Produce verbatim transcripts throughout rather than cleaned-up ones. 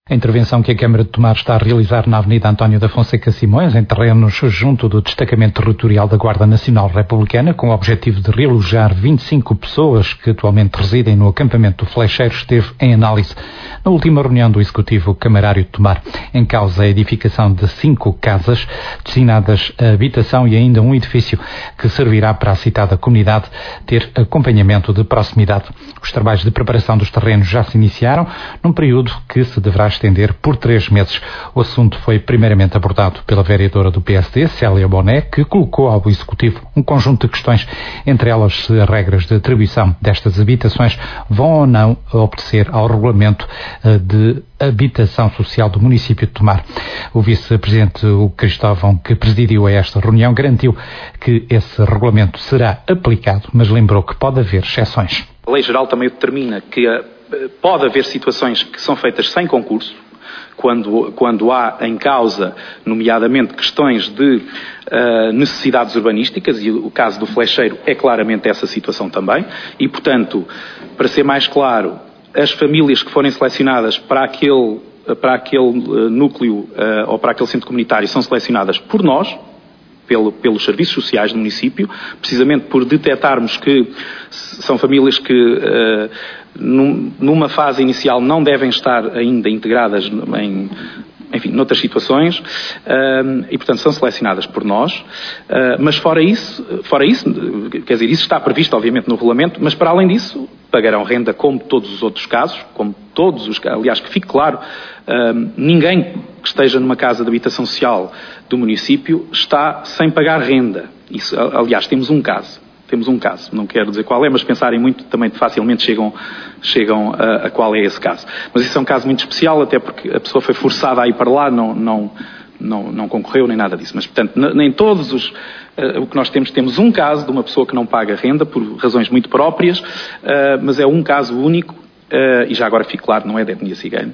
A intervenção que a Câmara de Tomar está a realizar na Avenida António da Fonseca Simões, em terrenos junto do Destacamento Territorial da Guarda Nacional Republicana, com o objetivo de realojar vinte e cinco pessoas que atualmente residem no acampamento do Flecheiro, esteve em análise na última reunião do Executivo Camarário de Tomar. Em causa a edificação de cinco casas destinadas a habitação e ainda um edifício que servirá para a citada comunidade ter acompanhamento de proximidade. Os trabalhos de preparação dos terrenos já se iniciaram, num período que se deverá estender por três meses. O assunto foi primeiramente abordado pela vereadora do P S D, Célia Boné, que colocou ao Executivo um conjunto de questões, entre elas se as regras de atribuição destas habitações vão ou não obedecer ao regulamento de habitação social do município de Tomar. O vice-presidente Hugo Cristóvão, que presidiu a esta reunião, garantiu que esse regulamento será aplicado, mas lembrou que pode haver exceções. A lei geral também determina que a pode haver situações que são feitas sem concurso, quando, quando há em causa, nomeadamente, questões de uh, necessidades urbanísticas, e o caso do Flecheiro é claramente essa situação também, e, portanto, para ser mais claro, as famílias que forem selecionadas para aquele, para aquele uh, núcleo uh, ou para aquele centro comunitário são selecionadas por nós, Pelo, pelos serviços sociais do município, precisamente por detectarmos que são famílias que uh, num, numa fase inicial não devem estar ainda integradas em, enfim, noutras situações, uh, e portanto são selecionadas por nós, uh, mas fora isso, fora isso, quer dizer, isso está previsto obviamente no regulamento, mas para além disso pagarão renda como todos os outros casos, como todos os, aliás, que fique claro, uh, ninguém que esteja numa casa de habitação social do município está sem pagar renda. Isso, aliás, temos um caso. Temos um caso. Não quero dizer qual é, mas pensarem muito também facilmente chegam, chegam a, a qual é esse caso. Mas isso é um caso muito especial, até porque a pessoa foi forçada a ir para lá, não, não, não, não concorreu nem nada disso. Mas, portanto, nem todos os... Uh, o que nós temos, temos um caso de uma pessoa que não paga renda por razões muito próprias, uh, mas é um caso único, uh, e já agora fique claro, não é de etnia cigana.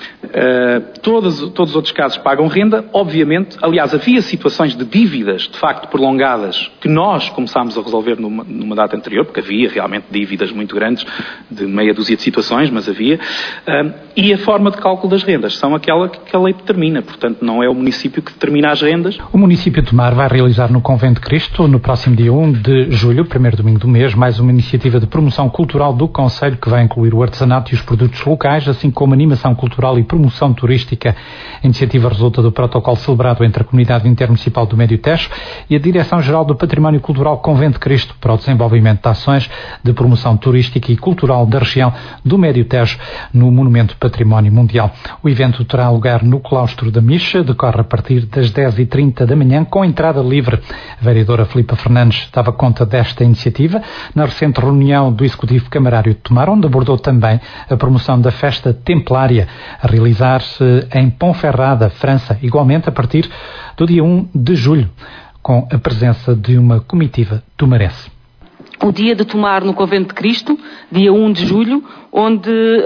Uh, todos, todos os outros casos pagam renda, obviamente. Aliás, havia situações de dívidas, de facto, prolongadas, que nós começámos a resolver numa, numa data anterior, porque havia realmente dívidas muito grandes, de meia dúzia de situações, mas havia. Uh, e a forma de cálculo das rendas são aquela que a lei determina, portanto, não é o município que determina as rendas. O município de Tomar vai realizar no Convento de Cristo, no próximo dia um de julho, primeiro domingo do mês, mais uma iniciativa de promoção cultural do Concelho, que vai incluir o artesanato e os produtos locais, assim como animação cultural e promoção turística. A iniciativa resulta do protocolo celebrado entre a Comunidade Intermunicipal do Médio Tejo e a Direção-Geral do Património Cultural Convento de Cristo para o desenvolvimento de ações de promoção turística e cultural da região do Médio Tejo no Monumento Património Mundial. O evento terá lugar no Claustro da Micha, decorre a partir das dez e trinta da manhã, com entrada livre. A vereadora Filipa Fernandes dava conta desta iniciativa na recente reunião do Executivo Camarário de Tomar, onde abordou também a promoção da festa templária a realizar-se em Ponferrada, França, igualmente a partir do dia um de julho, com a presença de uma comitiva tomarense. O dia de Tomar no Convento de Cristo, dia um de julho, onde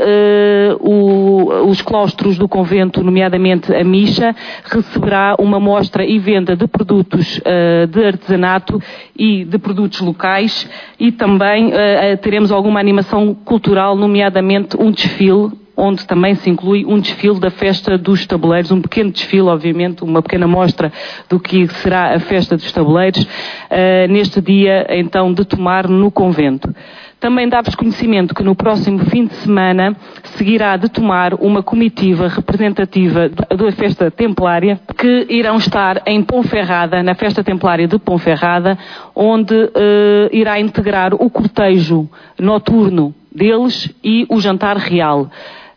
uh, o, os claustros do convento, nomeadamente a Micha, receberá uma mostra e venda de produtos uh, de artesanato e de produtos locais, e também uh, teremos alguma animação cultural, nomeadamente um desfile, onde também se inclui um desfile da Festa dos Tabuleiros, um pequeno desfile, obviamente, uma pequena mostra do que será a Festa dos Tabuleiros, uh, neste dia, então, de Tomar no convento. Também dá-vos conhecimento que no próximo fim de semana seguirá de Tomar uma comitiva representativa da Festa Templária, que irão estar em Ponferrada, na Festa Templária de Ponferrada, onde uh, irá integrar o cortejo noturno deles e o jantar real.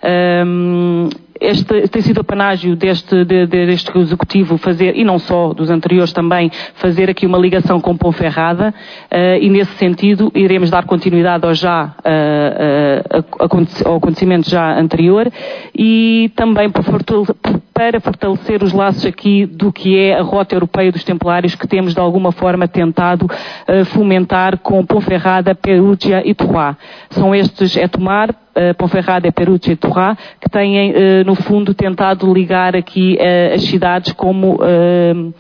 Um, este tem sido o panágio deste, de, deste executivo fazer, e não só dos anteriores também, fazer aqui uma ligação com Ponferrada, uh, e nesse sentido iremos dar continuidade ao já uh, uh, ao acontecimento já anterior, e também para fortalecer, para fortalecer os laços aqui do que é a Rota Europeia dos Templários, que temos de alguma forma tentado uh, fomentar com Ponferrada, Perugia e Torrá. São estes, é Tomar, uh, Ponferrada, Perugia e Torrá, que têm uh, no fundo tentado ligar aqui uh, as cidades como uh,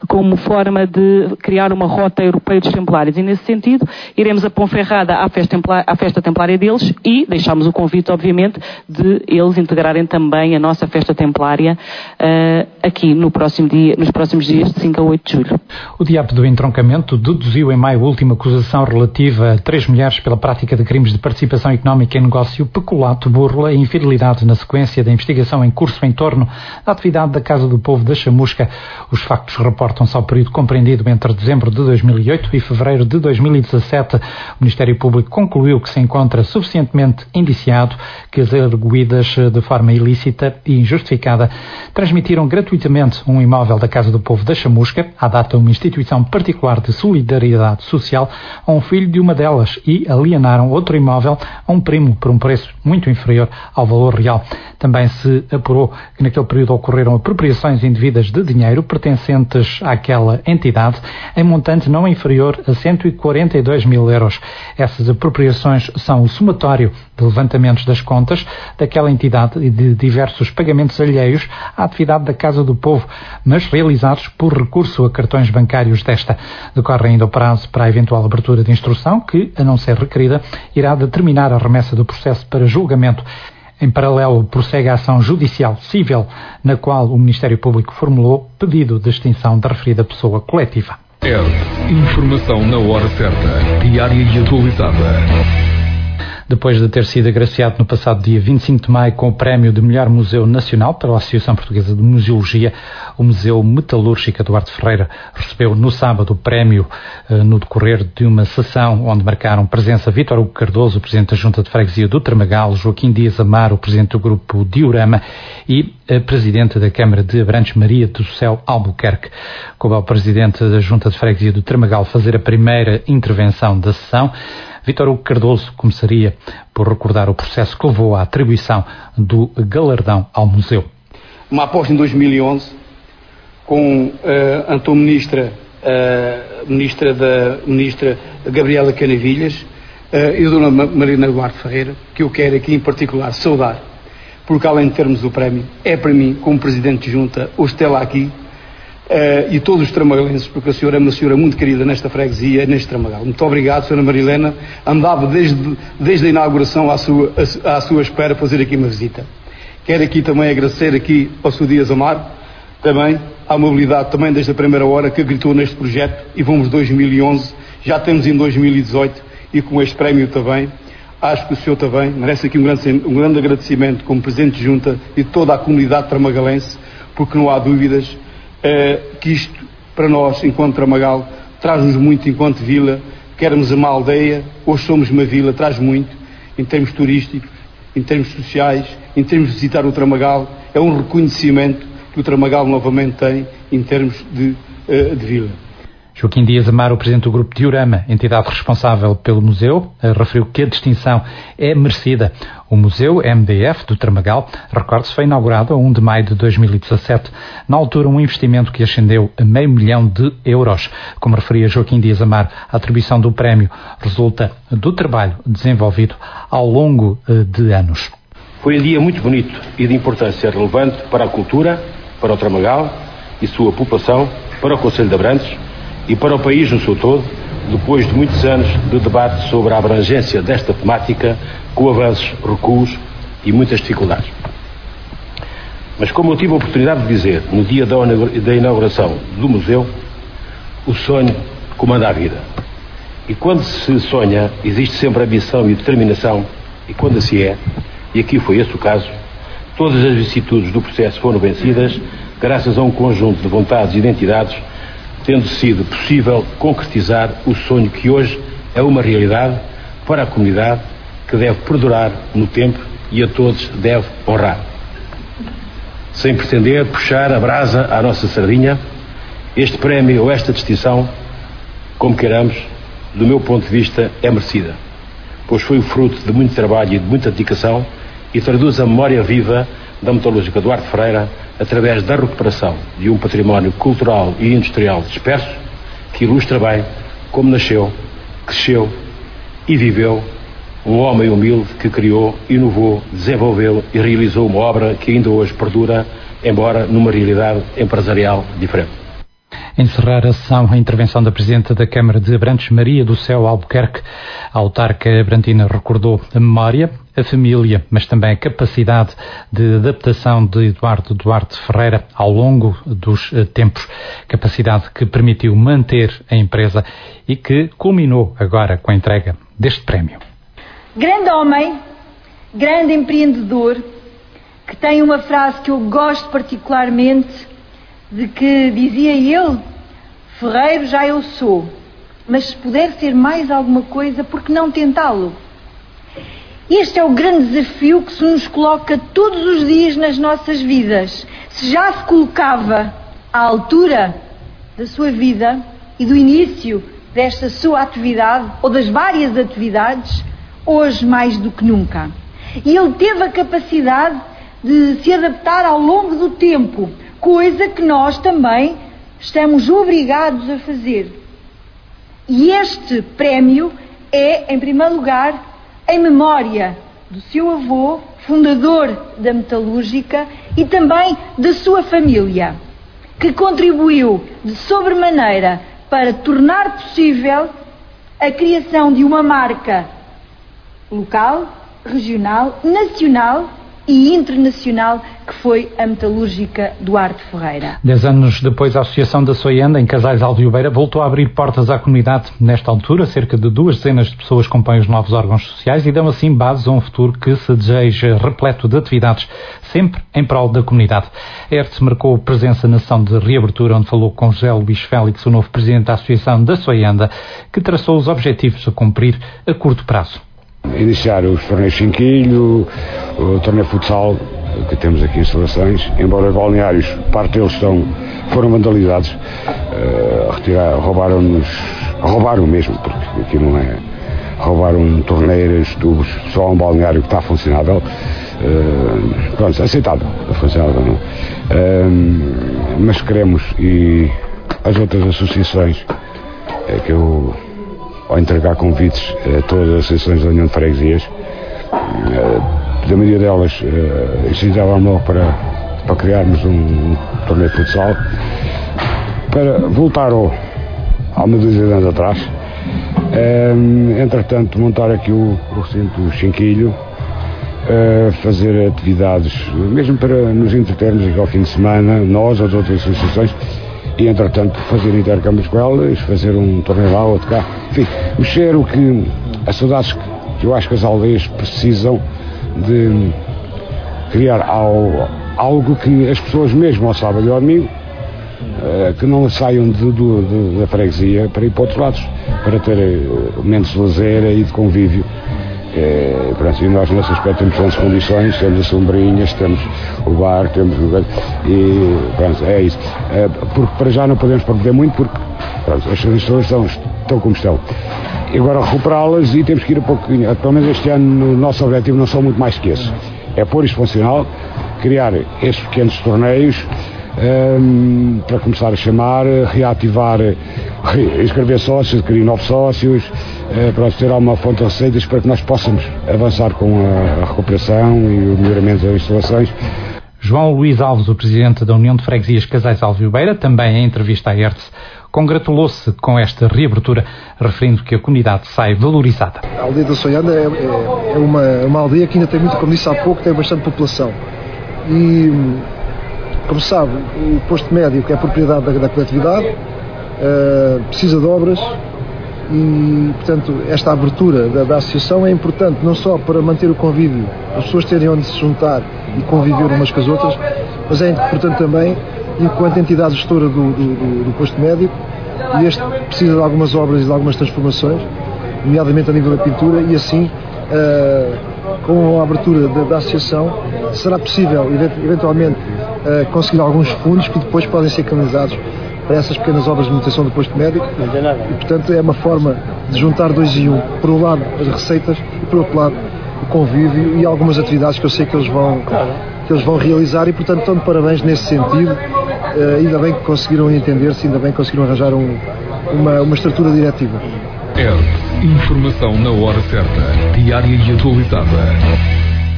como forma de criar uma rota europeia dos Templários. E nesse sentido, iremos a Ponferrada à festa, templar, à festa templária deles e deixamos o convite, obviamente, de eles integrarem também a nossa festa templária uh, aqui no próximo dia, nos próximos dias de cinco a oito de julho. O D I A P do entroncamento deduziu em maio a última acusação relativa a três mulheres pela prática de crimes de participação económica em negócio, peculato, burla e infidelidade na sequência da investigação em curso em torno da atividade da Casa do Povo da Chamusca. Os factos reportam-se ao período compreendido entre dezembro de dois mil e oito e fevereiro de dois mil e dezassete. O Ministério Público concluiu que se encontra suficientemente indiciado que as arguidas de forma ilícita e injustificada transmitiram gratuitamente um imóvel da Casa do Povo da Chamusca, à data uma instituição particular de solidariedade social, a um filho de uma delas e alienaram outro imóvel a um primo por um preço muito inferior ao valor real. Também se apurou que naquele período ocorreram apropriações indevidas de dinheiro pertencentes àquela entidade em montante não inferior a cento e quarenta e dois mil euros. Essas apropriações são o somatório de levantamentos das contas daquela entidade e de diversos pagamentos alheios à atividade da Casa do Povo, mas realizados por recurso a cartões bancários desta. Decorre ainda o prazo para a eventual abertura de instrução que, a não ser requerida, irá determinar a remessa do processo para julgamento. Em paralelo, prossegue a ação judicial civil, na qual o Ministério Público formulou pedido de extinção da referida pessoa coletiva. É informação na hora certa, diária e atualizada. Depois de ter sido agraciado no passado dia vinte e cinco de maio com o prémio de melhor museu nacional pela Associação Portuguesa de Museologia, o Museu Metalúrgico Eduardo Ferreira recebeu no sábado o prémio eh, no decorrer de uma sessão onde marcaram presença Vítor Hugo Cardoso, o Presidente da Junta de Freguesia do Tramagal, Joaquim Dias Amaro, o Presidente do Grupo Diorama e a Presidente da Câmara de Abrantes, Maria do Céu Albuquerque. Coube ao Presidente da Junta de Freguesia do Tramagal fazer a primeira intervenção da sessão. Vítor Hugo Cardoso começaria por recordar o processo que levou à atribuição do galardão ao museu. Uma aposta em dois mil e onze com uh, a então ministra, uh, ministra, da, ministra Gabriela Canavilhas uh, e a dona Marina Duarte Ferreira, que eu quero aqui em particular saudar, porque além de termos o prémio, é para mim, como Presidente de Junta, hoje ter lá aqui, Uh, e todos os tramagalenses, porque a senhora é uma senhora muito querida nesta freguesia, neste Tramagal. Muito obrigado, senhora Marilena. Andava desde, desde a inauguração à sua, à, à sua espera fazer aqui uma visita. Quero aqui também agradecer aqui ao senhor Dias Amaro, também, à mobilidade também desde a primeira hora que gritou neste projeto, e vamos dois mil e onze, já temos em dois mil e dezoito, e com este prémio também. Acho que o senhor também merece aqui um grande, um grande agradecimento como Presidente de Junta e de toda a comunidade tramagalense, porque não há dúvidas Uh, que isto, para nós, enquanto Tramagal, traz-nos muito enquanto vila. Queremos uma aldeia, hoje somos uma vila, traz muito, em termos turísticos, em termos sociais, em termos de visitar o Tramagal. É um reconhecimento que o Tramagal novamente tem em termos de, uh, de vila. Joaquim Dias Amaro, o Presidente do Grupo Diorama, entidade responsável pelo museu, referiu que a distinção é merecida. O Museu M D F do Tramagal, recorde-se, foi inaugurado a primeiro de maio de dois mil e dezassete, na altura um investimento que ascendeu a meio milhão de euros. Como referia Joaquim Dias Amaro, a atribuição do prémio resulta do trabalho desenvolvido ao longo de anos. Foi um dia muito bonito e de importância relevante para a cultura, para o Tramagal e sua população, para o Concelho de Abrantes e para o país no seu todo, depois de muitos anos de debate sobre a abrangência desta temática, com avanços, recuos e muitas dificuldades. Mas como eu tive a oportunidade de dizer no dia da inauguração do museu, o sonho comanda a vida. E quando se sonha, existe sempre ambição e determinação, e quando assim é, e aqui foi esse o caso, todas as vicissitudes do processo foram vencidas, graças a um conjunto de vontades e identidades, tendo sido possível concretizar o sonho que hoje é uma realidade para a comunidade, que deve perdurar no tempo e a todos deve honrar. Sem pretender puxar a brasa à nossa sardinha, este prémio ou esta distinção, como queiramos, do meu ponto de vista, é merecida, pois foi o fruto de muito trabalho e de muita dedicação e traduz a memória viva da metalúrgica Eduardo Ferreira através da recuperação de um património cultural e industrial disperso que ilustra bem como nasceu, cresceu e viveu um homem humilde que criou, inovou, desenvolveu e realizou uma obra que ainda hoje perdura, embora numa realidade empresarial diferente. Encerrar a sessão, a intervenção da Presidente da Câmara de Abrantes, Maria do Céu Albuquerque. A autarca abrantina recordou a memória, a família, mas também a capacidade de adaptação de Eduardo Duarte Ferreira ao longo dos tempos. Capacidade que permitiu manter a empresa e que culminou agora com a entrega deste prémio. Grande homem, grande empreendedor, que tem uma frase que eu gosto particularmente, de que dizia ele: ferreiro já eu sou, mas se puder ser mais alguma coisa, por que não tentá-lo? Este é o grande desafio que se nos coloca todos os dias nas nossas vidas. Se já se colocava à altura da sua vida e do início desta sua atividade, ou das várias atividades, hoje mais do que nunca. E ele teve a capacidade de se adaptar ao longo do tempo, coisa que nós também estamos obrigados a fazer. E este prémio é, em primeiro lugar, em memória do seu avô, fundador da Metalúrgica, e também da sua família, que contribuiu de sobremaneira para tornar possível a criação de uma marca local, regional, nacional e internacional, que foi a Metalúrgica Duarte Ferreira. Dez anos depois, a Associação da Soianda, em Casais Alviobeira, voltou a abrir portas à comunidade. Nesta altura, cerca de duas dezenas de pessoas compõem os novos órgãos sociais e dão assim bases a um futuro que se deseja repleto de atividades, sempre em prol da comunidade. A Hertz marcou presença na sessão de reabertura, onde falou com José Luís Félix, o novo presidente da Associação da Soianda, que traçou os objetivos a cumprir a curto prazo. Iniciar os torneios Chinquilho, o torneio futsal que temos aqui instalações, embora os balneários, parte deles estão, foram vandalizados, uh, retirar, roubaram-nos, roubaram mesmo, porque aqui não é, roubaram torneiras, tubos, só um balneário que está funcionável, uh, pronto, aceitável, funcionável não. Uh, mas queremos, e as outras associações, é que eu, ao entregar convites a todas as associações da União de Freguesias, da maioria delas instigavam logo para, para criarmos um torneio de futsal, para voltar ao, há uma dúzia de anos atrás, entretanto montar aqui o, o recinto Chinquilho, fazer atividades, mesmo para nos entretermos aqui ao fim de semana, nós, as outras associações, e entretanto fazer intercâmbios com elas, fazer um torneio lá, outro cá, enfim, mexer o que, as saudades que eu acho que as aldeias precisam de criar algo, algo que as pessoas mesmo ao sábado e ao domingo, que não saiam de, de, de, da freguesia para ir para outros lados, para ter momentos de lazer e de convívio. É, pronto, e nós nesse aspecto temos grandes condições, temos as sombrinhas, temos o bar, temos o... e pronto, é isso. É, porque para já não podemos perder muito, porque pronto, as instalações estão, estão como estão. E agora recuperá-las, e temos que ir a pouquinho, pelo menos este ano o nosso objetivo não são muito mais que esse, é pôr isto funcional, criar estes pequenos torneios, um, para começar a chamar, reativar, inscrever sócios, adquirir novos sócios, uh, para ter alguma fonte de receitas para que nós possamos avançar com a, a recuperação e o melhoramento das instalações. João Luís Alves, o presidente da União de Freguesias Casais Alviobeira, também em entrevista à Hertz, congratulou-se com esta reabertura, referindo que a comunidade sai valorizada. A aldeia da Soianda é, é, é uma, uma aldeia que ainda tem muito, como disse há pouco, tem bastante população. E, como sabe, o posto médio, que é a propriedade da, da coletividade, uh, precisa de obras e, portanto, esta abertura da, da associação é importante, não só para manter o convívio, as pessoas terem onde se juntar e conviver umas com as outras, mas é importante também, enquanto entidade gestora do, do, do, do posto médio, e este precisa de algumas obras e de algumas transformações, nomeadamente a nível da pintura, e assim, uh, com a abertura da, da associação, será possível, eventualmente, uh, conseguir alguns fundos que depois podem ser canalizados para essas pequenas obras de manutenção do posto médico, e, portanto, é uma forma de juntar dois em um. Por um lado, as receitas, e por outro lado, o convívio e algumas atividades que eu sei que eles vão, que eles vão realizar, e, portanto, estão de parabéns nesse sentido. Uh, ainda bem que conseguiram entender-se, ainda bem que conseguiram arranjar um, uma, uma estrutura diretiva. Hertz, informação na hora certa, diária e atualizada.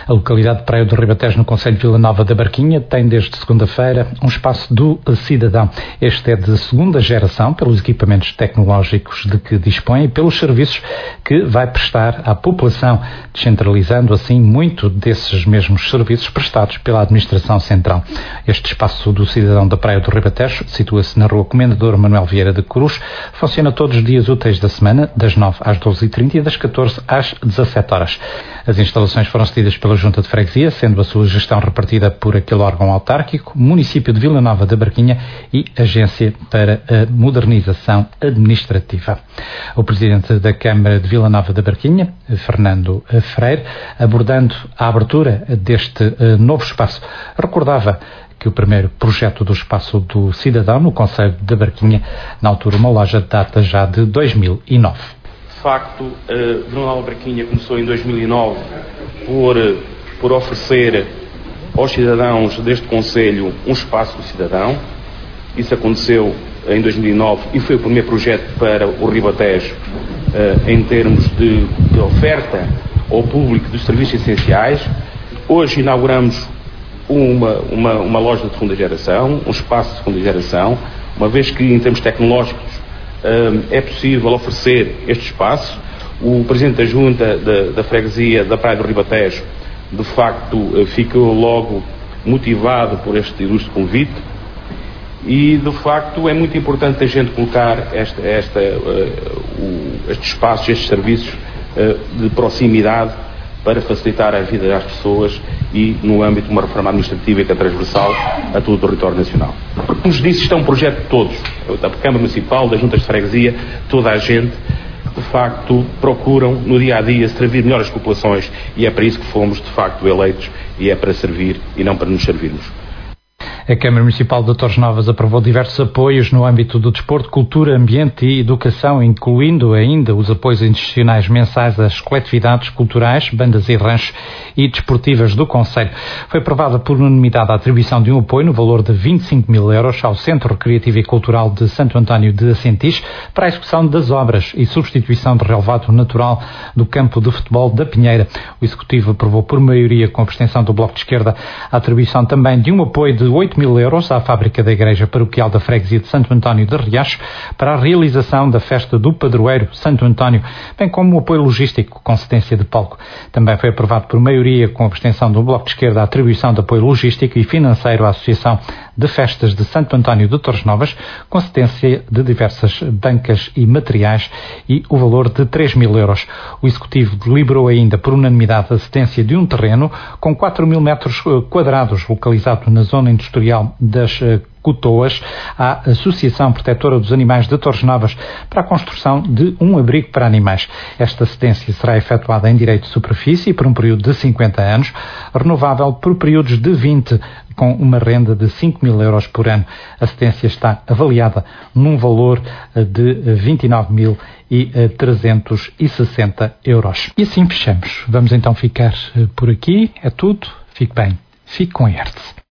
A localidade de Praia do Ribatejo, no concelho de Vila Nova da Barquinha, tem desde segunda-feira um espaço do cidadão. Este é de segunda geração, pelos equipamentos tecnológicos de que dispõe e pelos serviços que vai prestar à população, descentralizando assim muito desses mesmos serviços prestados pela Administração Central. Este espaço do cidadão da Praia do Ribatejo situa-se na Rua Comendador Manuel Vieira de Cruz, funciona todos os dias úteis da semana, das nove às doze e trinta e das catorze às dezassete horas. As instalações foram cedidas pela Junta de Freguesia, sendo a sua gestão repartida por aquele órgão autárquico, Município de Vila Nova da Barquinha e Agência para a Modernização Administrativa. O Presidente da Câmara de Vila Nova da Barquinha, Fernando Freire, abordando a abertura deste novo espaço, recordava que o primeiro projeto do Espaço do Cidadão no concelho da Barquinha, na altura uma loja, data já de dois mil e nove. De facto, uh, Vila Nova da Barquinha começou em dois mil e nove por, uh, por oferecer aos cidadãos deste concelho um espaço do cidadão. Isso aconteceu em dois mil e nove e foi o primeiro projeto para o Ribatejo uh, em termos de, de oferta ao público dos serviços essenciais. Hoje inauguramos Uma, uma, uma loja de segunda geração, um espaço de segunda geração, uma vez que em termos tecnológicos um, é possível oferecer este espaço. O Presidente da Junta da, da Freguesia da Praia do Ribatejo, de facto, ficou logo motivado por este ilustre convite e, de facto, é muito importante a gente colocar esta, esta, uh, o, estes espaços, estes serviços uh, de proximidade para facilitar a vida das pessoas e no âmbito de uma reforma administrativa que é transversal a todo o território nacional. Como nos disse, isto é um projeto de todos, da Câmara Municipal, das Juntas de Freguesia, toda a gente, de facto, procuram no dia a dia servir melhor as populações e é para isso que fomos, de facto, eleitos e é para servir e não para nos servirmos. A Câmara Municipal de Torres Novas aprovou diversos apoios no âmbito do desporto, cultura, ambiente e educação, incluindo ainda os apoios institucionais mensais às coletividades culturais, bandas e ranchos e desportivas do concelho. Foi aprovada por unanimidade a atribuição de um apoio no valor de vinte e cinco mil euros ao Centro Recreativo e Cultural de Santo António de Assentis para a execução das obras e substituição de relevado natural do campo de futebol da Pinheira. O Executivo aprovou por maioria, com a abstenção do Bloco de Esquerda, a atribuição também de um apoio de oito mil euros à fábrica da Igreja Paroquial da Freguesia de Santo António de Riacho para a realização da festa do padroeiro Santo António, bem como o apoio logístico com cedência de palco. Também foi aprovado por maioria, com a abstenção do Bloco de Esquerda, a atribuição de apoio logístico e financeiro à Associação de Festas de Santo António de Torres Novas, com cedência de diversas bancas e materiais e o valor de três mil euros. O Executivo deliberou ainda por unanimidade a cedência de um terreno com quatro mil metros quadrados, localizado na zona industrial das Cotoas, à Associação Protetora dos Animais de Torres Novas para a construção de um abrigo para animais. Esta cedência será efetuada em direito de superfície por um período de cinquenta anos, renovável por períodos de vinte, com uma renda de cinco mil euros por ano. A cedência está avaliada num valor de vinte e nove mil trezentos e sessenta euros. E assim fechamos. Vamos então ficar por aqui. É tudo. Fique bem. Fique com a Hertz.